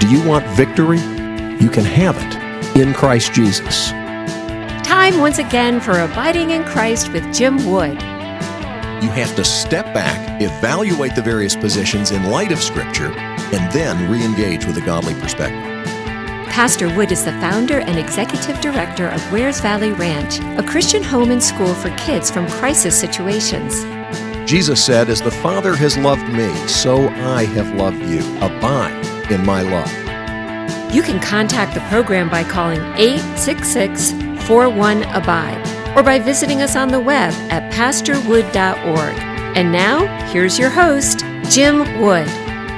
Do you want victory? You can have it in Christ Jesus. Time once again for Abiding in Christ with Jim Wood. You have to step back, evaluate the various positions in light of Scripture, and then re-engage with a godly perspective. Pastor Wood is the founder and executive director of Wears Valley Ranch, a Christian home and school for kids from crisis situations. Jesus said, "As the Father has loved me, so I have loved you. Abide in my love." You can contact the program by calling 866-41-ABIDE or by visiting us on the web at pastorwood.org. And now, here's your host, Jim Wood.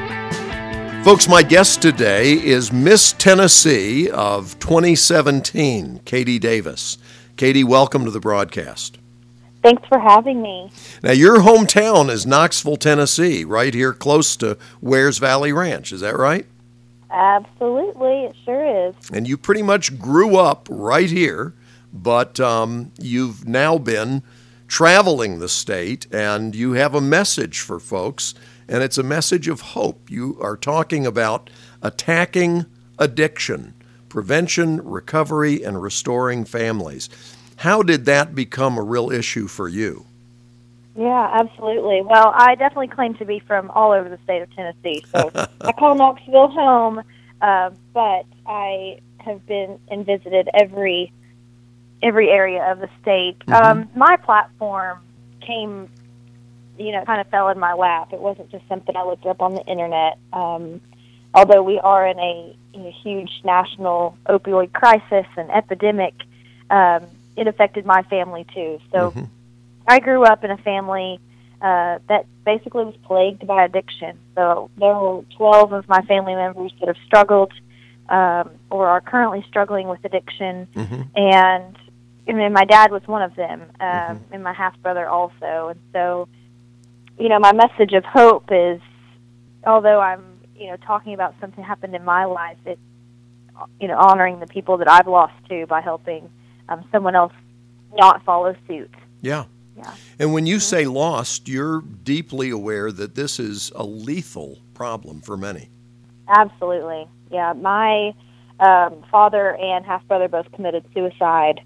Folks, my guest today is Miss Tennessee of 2017, Katie Davis. Katie, welcome to the broadcast. Thanks for having me. Now, your hometown is Knoxville, Tennessee, right here close to Wears Valley Ranch. Is that right? Absolutely, it sure is. And you pretty much grew up right here, but you've now been traveling the state, and you have a message for folks, and it's a message of hope. You are talking about attacking addiction, prevention, recovery, and restoring families. How did that become a real issue for you? Yeah, absolutely. Well, I definitely claim to be from all over the state of Tennessee, so I call Knoxville home, but I have been and visited every area of the state. Mm-hmm. My platform came, kind of fell in my lap. It wasn't just something I looked up on the internet. Although we are in a huge national opioid crisis and epidemic, it affected my family too. So I grew up in a family that basically was plagued by addiction. So there were 12 of my family members that have struggled or are currently struggling with addiction. And my dad was one of them, and my half-brother also. And so, my message of hope is, although I'm, talking about something happened in my life, it's, honoring the people that I've lost to by helping someone else not follow suit. Yeah. And when you say lost, you're deeply aware that this is a lethal problem for many. Absolutely. Yeah. My father and half-brother both committed suicide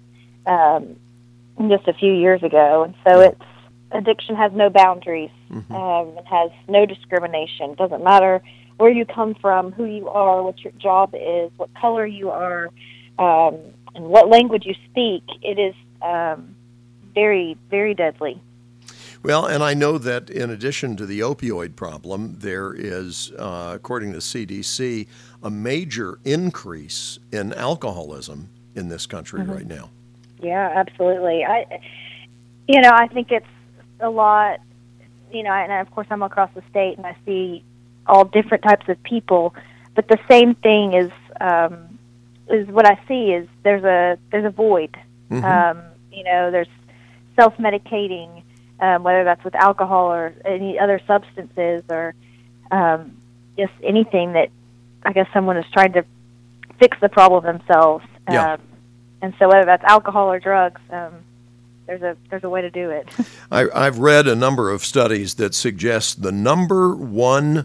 just a few years ago. And so addiction has no boundaries. It has no discrimination. It doesn't matter where you come from, who you are, what your job is, what color you are, and what language you speak. It is very, very deadly. Well, and I know that in addition to the opioid problem, there is, according to CDC, a major increase in alcoholism in this country right now. Yeah, absolutely. I think it's a lot, and of course I'm across the state and I see all different types of people, but the same thing is what I see is there's a void. There's self-medicating, whether that's with alcohol or any other substances or just anything that I guess someone is trying to fix the problem themselves. And so whether that's alcohol or drugs, there's a way to do it. I've read a number of studies that suggest the number one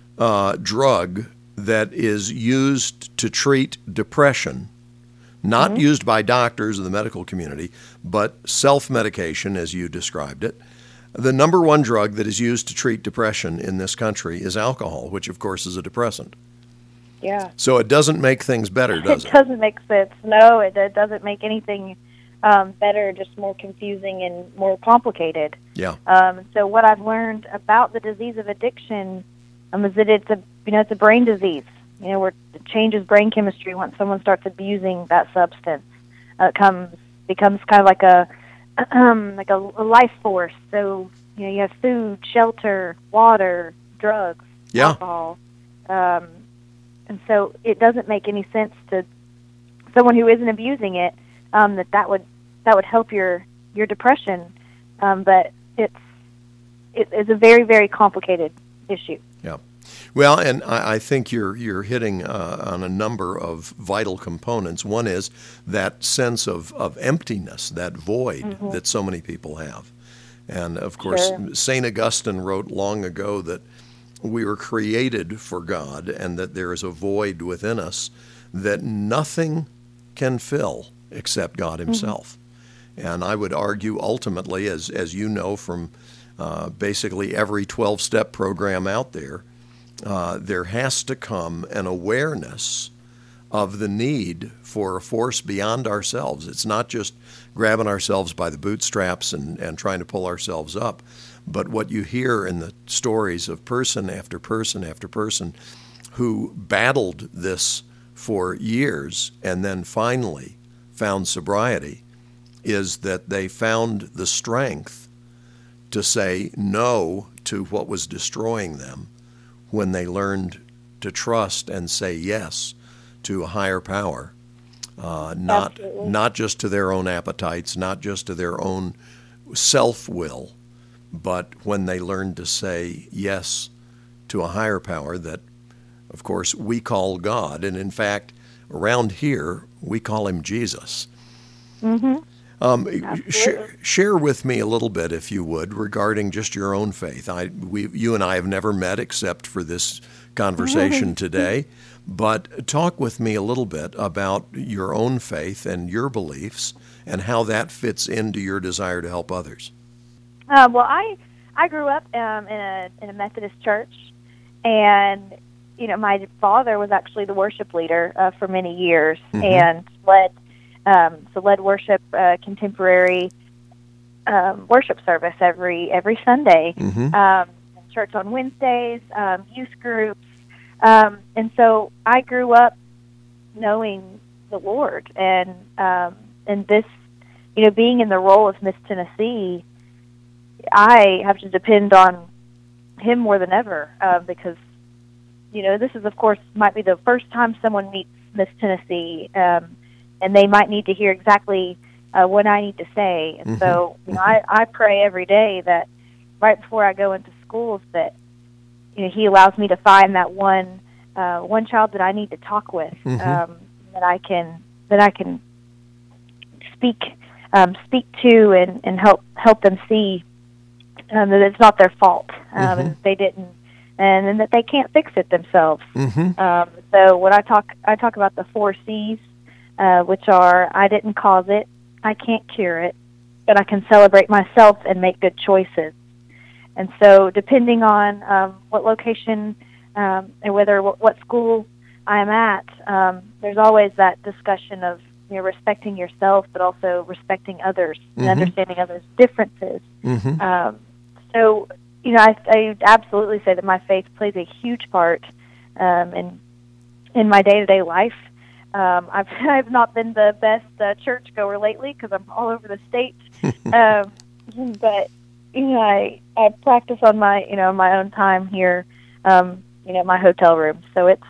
drug that is used to treat depression, not used by doctors in the medical community, but self-medication, as you described it. The number one drug that is used to treat depression in this country is alcohol, which, of course, is a depressant. Yeah. So it doesn't make things better, does it? It doesn't make sense. No, it doesn't make anything better, just more confusing and more complicated. Yeah. So what I've learned about the disease of addiction is that it's a brain disease. Where it changes brain chemistry once someone starts abusing that substance. It becomes kind of like a life force. So you have food, shelter, water, drugs, alcohol, and so it doesn't make any sense to someone who isn't abusing it that would help your depression. But it's a very, very complicated issue. Yeah. Well, and I think you're hitting on a number of vital components. One is that sense of emptiness, that void that so many people have. And, of course, St. Augustine wrote long ago that we were created for God and that there is a void within us that nothing can fill except God himself. And I would argue ultimately, as you know from basically every 12-step program out there, there has to come an awareness of the need for a force beyond ourselves. It's not just grabbing ourselves by the bootstraps and trying to pull ourselves up, but what you hear in the stories of person after person after person who battled this for years and then finally found sobriety is that they found the strength to say no to what was destroying them when they learned to trust and say yes to a higher power, not just to their own appetites, not just to their own self-will, but when they learned to say yes to a higher power that, of course, we call God. And in fact, around here, we call him Jesus. Share with me a little bit, if you would, regarding just your own faith. You and I have never met except for this conversation today, but talk with me a little bit about your own faith and your beliefs and how that fits into your desire to help others. Well, I grew up in a Methodist church, and my father was actually the worship leader for many years, and led worship, contemporary worship service every Sunday, church on Wednesdays, youth groups, and so I grew up knowing the Lord, and this, being in the role of Miss Tennessee, I have to depend on him more than ever, because this is, of course, might be the first time someone meets Miss Tennessee, and they might need to hear exactly what I need to say. And so, I pray every day that right before I go into schools that he allows me to find that one child that I need to talk with, that I can speak to and help them see that it's not their fault, and that they didn't, and that they can't fix it themselves. So when I talk about the 4 C's, which are: I didn't cause it, I can't cure it, but I can celebrate myself and make good choices. And so, depending on what location and what school I'm at, there's always that discussion of respecting yourself, but also respecting others and understanding others' differences. So, I absolutely say that my faith plays a huge part in my day-to-day life. I've not been the best churchgoer lately because I'm all over the state, but I practice on my my own time here, my hotel room. So it's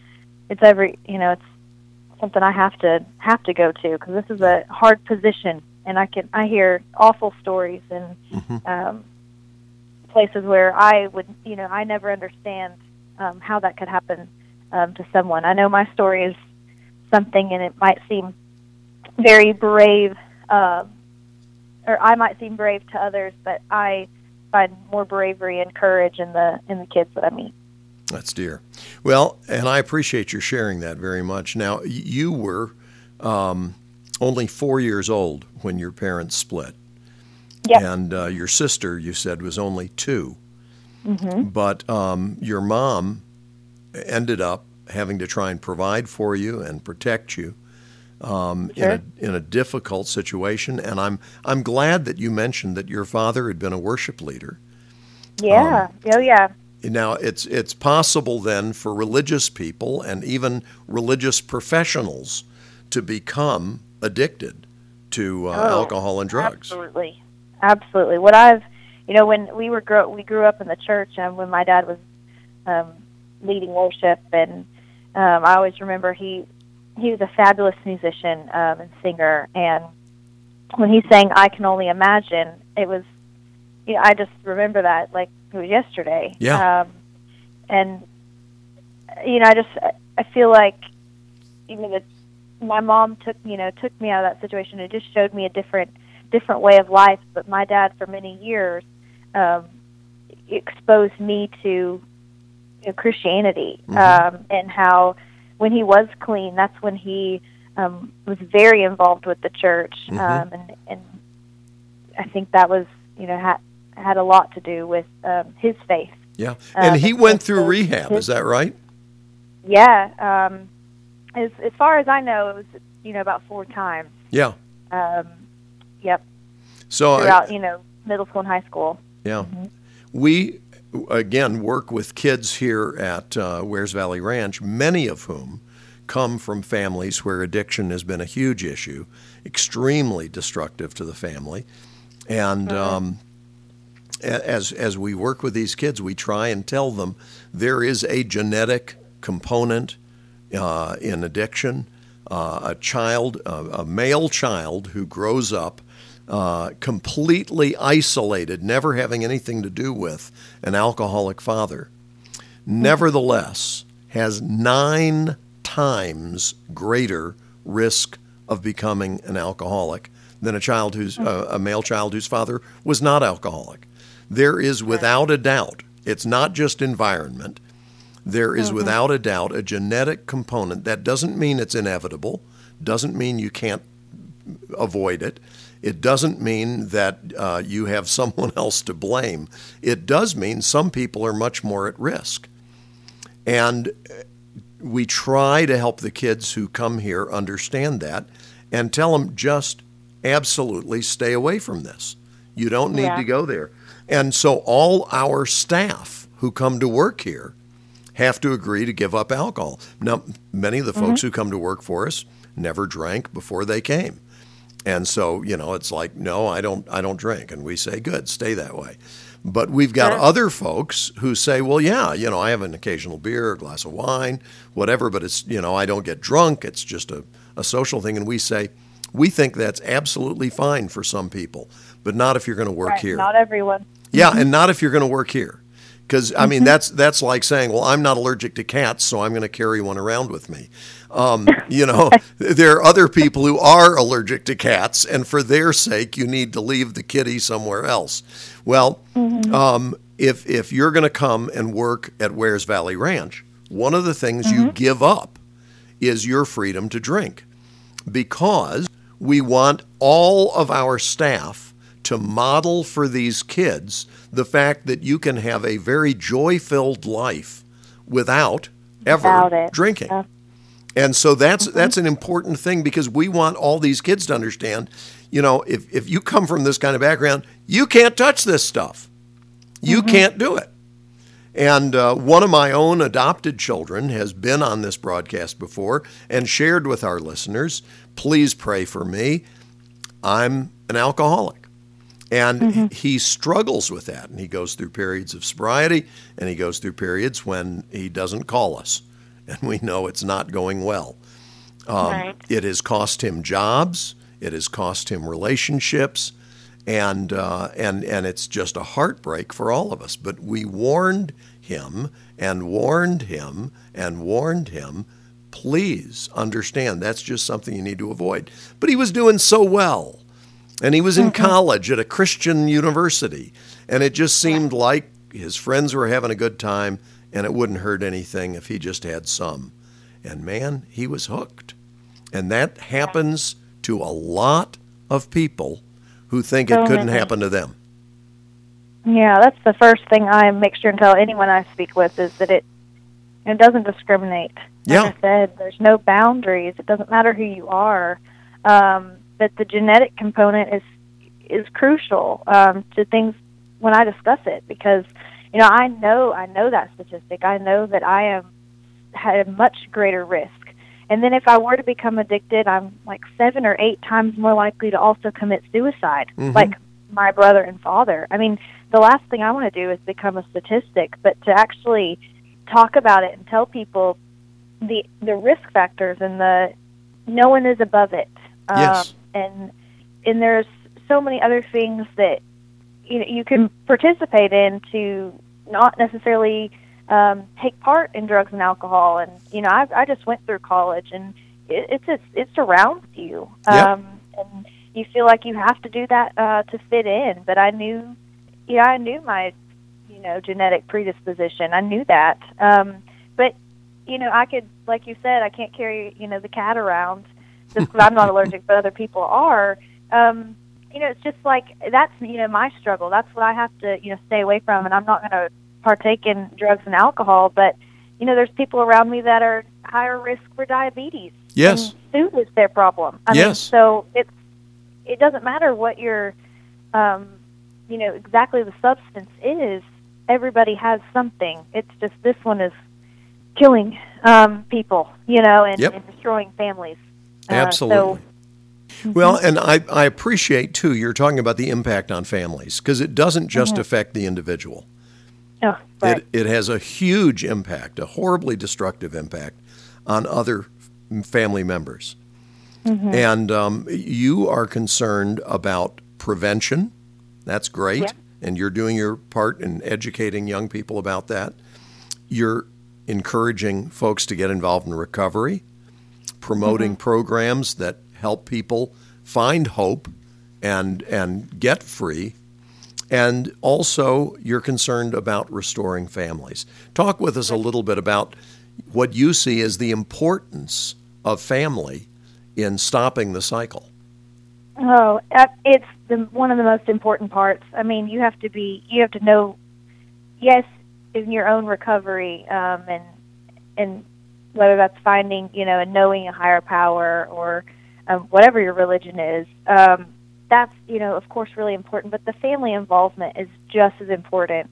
it's something I have to go to because this is a hard position, and I hear awful stories and places where I would I never understand how that could happen to someone. I know my story is something, and it might seem very brave, or I might seem brave to others, but I find more bravery and courage in the kids that I meet. That's dear. Well, and I appreciate your sharing that very much. Now, you were only 4 years old when your parents split. Yep. And your sister, you said, was only 2. But your mom ended up having to try and provide for you and protect you in a difficult situation. And I'm glad that you mentioned that your father had been a worship leader. Yeah. Yeah. Now, it's possible then for religious people and even religious professionals to become addicted to alcohol and drugs. Absolutely. What when we grew up in the church, when my dad was leading worship, and I always remember he was a fabulous musician and singer, and when he sang "I Can Only Imagine," it was, I just remember that like it was yesterday. Yeah. And I feel like that my mom took me out of that situation. It just showed me a different way of life. But my dad, for many years, exposed me to Christianity, and how when he was clean, that's when he was very involved with the church, and I think that was, had a lot to do with his faith. Yeah, and he went through rehab. Is that right? Yeah, as far as I know, it was about 4 times. Yeah. Yep. So throughout middle school and high school. Yeah, we again work with kids here at Wears Valley Ranch, many of whom come from families where addiction has been a huge issue, extremely destructive to the family, and as we work with these kids, we try and tell them there is a genetic component in addiction. A male child who grows up completely isolated, never having anything to do with an alcoholic father, nevertheless has 9 times greater risk of becoming an alcoholic than a male child whose father was not alcoholic. There is without a doubt, it's not just environment, there is without a doubt a genetic component. That doesn't mean it's inevitable, doesn't mean you can't avoid it. It doesn't mean that you have someone else to blame. It does mean some people are much more at risk. And we try to help the kids who come here understand that and tell them just absolutely stay away from this. You don't need to go there. And so all our staff who come to work here have to agree to give up alcohol. Now, many of the folks who come to work for us never drank before they came. And so, it's like, no, I don't drink. And we say, good, stay that way. But we've got other folks who say, well, yeah, I have an occasional beer, a glass of wine, whatever, but it's, I don't get drunk. It's just a social thing. And we say, we think that's absolutely fine for some people, but not if you're going to work here. Not everyone. Yeah, and not if you're going to work here. Because, I mean, that's like saying, well, I'm not allergic to cats, so I'm going to carry one around with me. There are other people who are allergic to cats, and for their sake, you need to leave the kitty somewhere else. Well, if you're going to come and work at Wears Valley Ranch, one of the things you give up is your freedom to drink, because we want all of our staff to model for these kids the fact that you can have a very joy-filled life without ever drinking. Yeah. And so that's an important thing, because we want all these kids to understand, if you come from this kind of background, you can't touch this stuff. You can't do it. And one of my own adopted children has been on this broadcast before and shared with our listeners, please pray for me. I'm an alcoholic. And he struggles with that. And he goes through periods of sobriety, and he goes through periods when he doesn't call us. And we know it's not going well. It has cost him jobs. It has cost him relationships. And it's just a heartbreak for all of us. But we warned him and warned him and warned him, please understand that's just something you need to avoid. But he was doing so well. And he was in college at a Christian university. And it just seemed like his friends were having a good time, and it wouldn't hurt anything if he just had some. And man, he was hooked. And that happens to a lot of people who think it couldn't happen to them. Yeah, that's the first thing I make sure and tell anyone I speak with, is that it doesn't discriminate. Like I said, there's no boundaries. It doesn't matter who you are. But the genetic component is crucial to things when I discuss it, because I know that statistic. I know that I am at a much greater risk. And then if I were to become addicted, I'm like 7 or 8 times more likely to also commit suicide, like my brother and father. I mean, the last thing I want to do is become a statistic, but to actually talk about it and tell people the risk factors and no one is above it. Yes. And there's so many other things that you can participate in to not necessarily take part in drugs and alcohol. And I just went through college, and it surrounds you, and you feel like you have to do that to fit in. But I knew my genetic predisposition. I knew that. But, I could, like you said, I can't carry, the cat around just because I'm not allergic, but other people are. It's just like, that's, my struggle. That's what I have to, stay away from. And I'm not going to partake in drugs and alcohol, but, there's people around me that are higher risk for diabetes. Yes. And food is their problem. I mean, so it doesn't matter what your, exactly the substance is. Everybody has something. It's just this one is killing people, and destroying families. Absolutely. Well, and I appreciate, too, you're talking about the impact on families, because it doesn't just affect the individual. Oh, right. It has a huge impact, a horribly destructive impact on other family members. And you are concerned about prevention. That's great. Yeah. And you're doing your part in educating young people about that. You're encouraging folks to get involved in recovery, promoting programs that help people find hope and get free. And also, you're concerned about restoring families. Talk with us a little bit about what you see as the importance of family in stopping the cycle. Oh, it's one of the most important parts. I mean, you have to know, yes, in your own recovery, and whether that's finding, and knowing a higher power or whatever your religion is, that's, of course, really important. But the family involvement is just as important.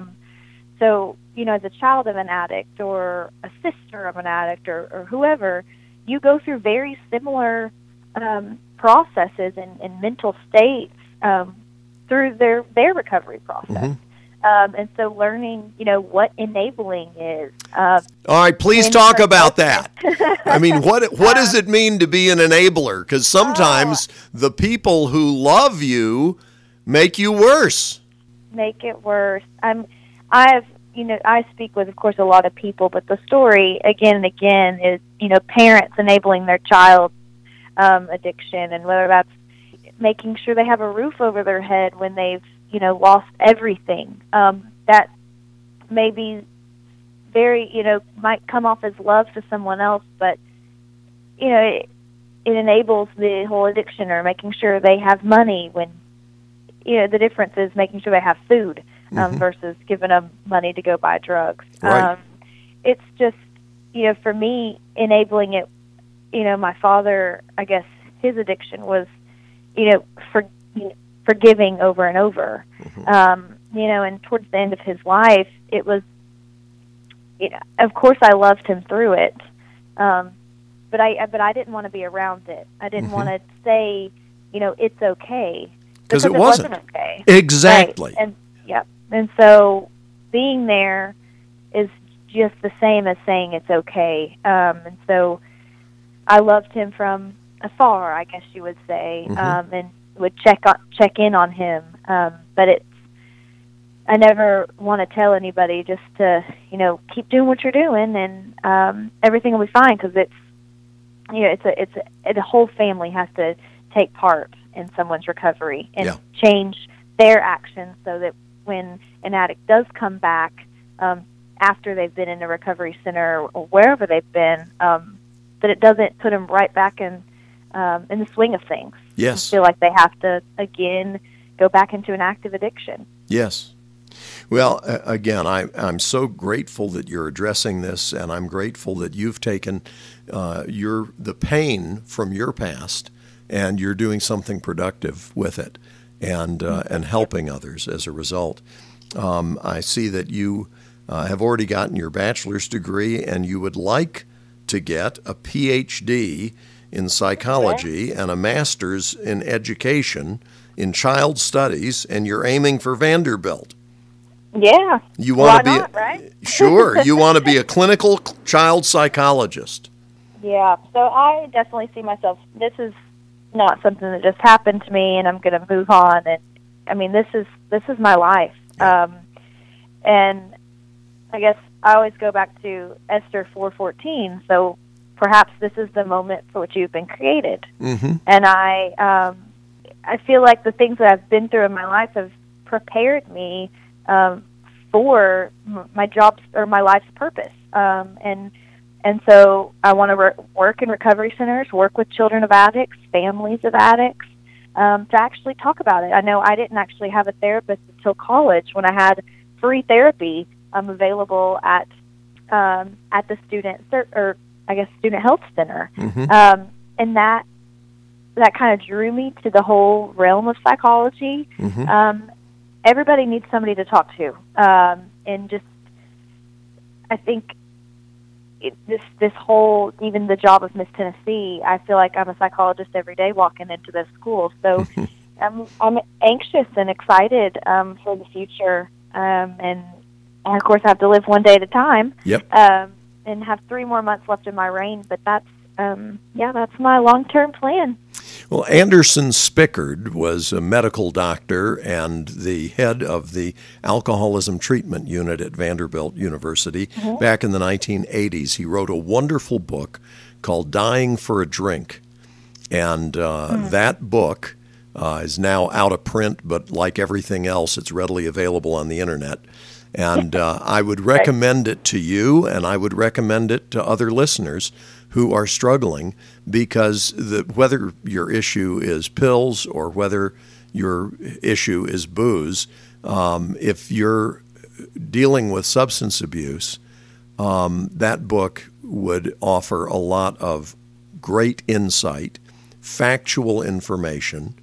So, as a child of an addict or a sister of an addict or whoever, you go through very similar processes and mental states through their recovery process. And so learning, what enabling is. All right, please talk about that. I mean, what does it mean to be an enabler? Because sometimes the people who love you make you worse. Make it worse. I speak with, of course, a lot of people, but the story again and again is, parents enabling their child's addiction, and whether that's making sure they have a roof over their head when they've lost everything. That may be very, might come off as love to someone else, but, it enables the whole addiction, or making sure they have money when, the difference is making sure they have food versus giving them money to go buy drugs. Right. It's just, for me, enabling it, my father, I guess his addiction was, forgiving over and over. And towards the end of his life, it was, of course I loved him through it. But I didn't want to be around it. I didn't want to say, it's okay. Because it wasn't okay. Exactly. Right. And so being there is just the same as saying it's okay. And so I loved him from afar, I guess you would say, and would check in on him. But I never want to tell anybody, just to, keep doing what you're doing, and everything will be fine, because the whole family has to take part in someone's recovery and change their actions so that when an addict does come back after they've been in a recovery center or wherever they've been, that it doesn't put them right back in the swing of things. Yes. Feel like they have to, again, go back into an active addiction. Yes. Well, again, I'm so grateful that you're addressing this, and I'm grateful that you've taken the pain from your past, and you're doing something productive with it, and helping others as a result. I see that you have already gotten your bachelor's degree, and you would like to get a PhD in psychology and a master's in education in child studies, and you're aiming for Vanderbilt. Yeah. You want Why not, right? Sure. You want to be a clinical child psychologist. Yeah. So I definitely see myself. This is not something that just happened to me, and I'm going to move on. And I mean, this is my life. And I guess I always go back to Esther 4:14. So perhaps this is the moment for which you've been created. And I feel like the things that I've been through in my life have prepared me for my job's or my life's purpose. And so I want to work in recovery centers, work with children of addicts, families of addicts, to actually talk about it. I know I didn't actually have a therapist until college when I had free therapy available at the student health center. Mm-hmm. And that kind of drew me to the whole realm of psychology. Mm-hmm. Everybody needs somebody to talk to. And just, I think this whole, even the job of Miss Tennessee, I feel like I'm a psychologist every day walking into this school. So I'm anxious and excited for the future. And of course, I have to live one day at a time. Yep. And have 3 more months left in my reign. But that's my long-term plan. Well, Anderson Spickard was a medical doctor and the head of the alcoholism treatment unit at Vanderbilt University back in the 1980s. He wrote a wonderful book called Dying for a Drink. And that book is now out of print, but like everything else, it's readily available on the internet. And I would recommend it to you, and I would recommend it to other listeners who are struggling, because whether your issue is pills or whether your issue is booze, if you're dealing with substance abuse, that book would offer a lot of great insight, factual information,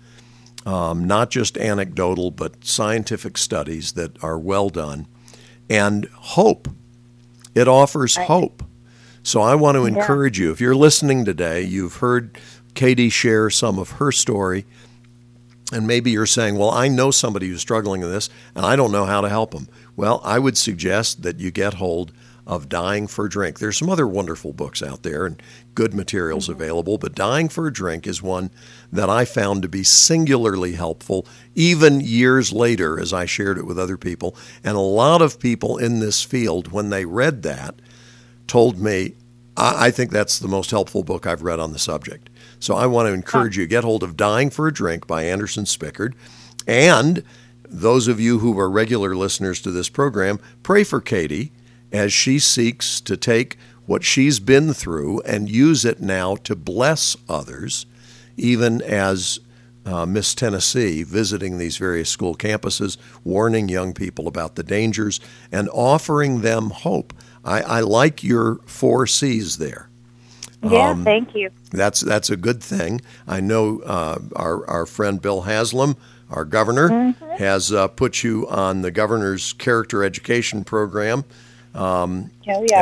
not just anecdotal, but scientific studies that are well done, and hope. It offers hope. So I want to encourage you, if you're listening today, you've heard Katie share some of her story, and maybe you're saying, well, I know somebody who's struggling with this, and I don't know how to help them. Well, I would suggest that you get hold of Dying for a Drink. There's some other wonderful books out there and good materials available, but Dying for a Drink is one that I found to be singularly helpful, even years later as I shared it with other people. And a lot of people in this field, when they read that, told me, I think that's the most helpful book I've read on the subject. So I want to encourage you, get hold of Dying for a Drink by Anderson Spickard. And those of you who are regular listeners to this program, pray for Katie as she seeks to take what she's been through and use it now to bless others, even as Miss Tennessee, visiting these various school campuses, warning young people about the dangers and offering them hope. I like your 4 C's there. Yeah, thank you. That's a good thing. I know our friend Bill Haslam, our governor, has put you on the governor's character education program. And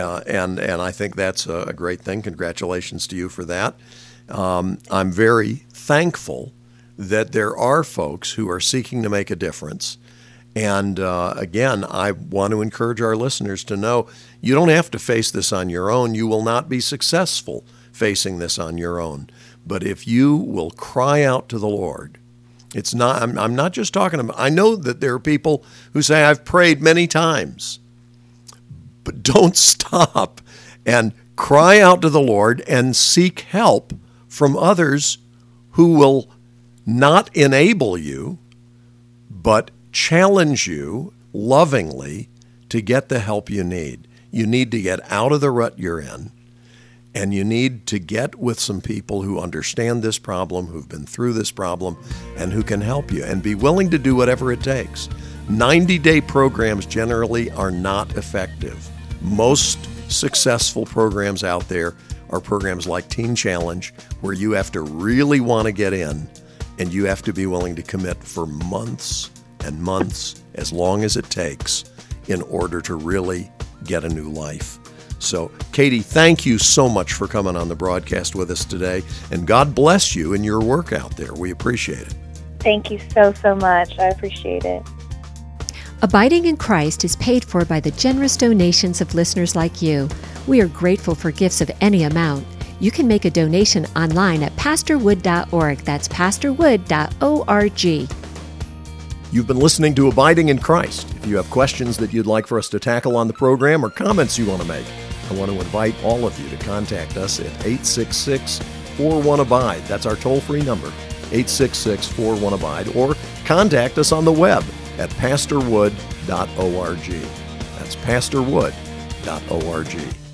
I think that's a great thing. Congratulations to you for that. I'm very thankful that there are folks who are seeking to make a difference. And again, I want to encourage our listeners to know you don't have to face this on your own. You will not be successful facing this on your own. But if you will cry out to the Lord, it's not. I'm not just talking about. I know that there are people who say, I've prayed many times. But don't stop and cry out to the Lord and seek help from others who will not enable you, but challenge you lovingly to get the help you need. You need to get out of the rut you're in, and you need to get with some people who understand this problem, who've been through this problem, and who can help you, and be willing to do whatever it takes. 90-day programs generally are not effective. Most successful programs out there are programs like Teen Challenge, where you have to really want to get in, and you have to be willing to commit for months and months, as long as it takes, in order to really get a new life. So, Katie, thank you so much for coming on the broadcast with us today, and God bless you in your work out there. We appreciate it. Thank you so, so much. I appreciate it. Abiding in Christ is paid for by the generous donations of listeners like you. We are grateful for gifts of any amount. You can make a donation online at pastorwood.org. That's pastorwood.org. You've been listening to Abiding in Christ. If you have questions that you'd like for us to tackle on the program or comments you want to make, I want to invite all of you to contact us at 866-41-ABIDE. That's our toll-free number, 866-41-ABIDE, or contact us on the web at pastorwood.org. pastorwood.org. That's pastorwood.org.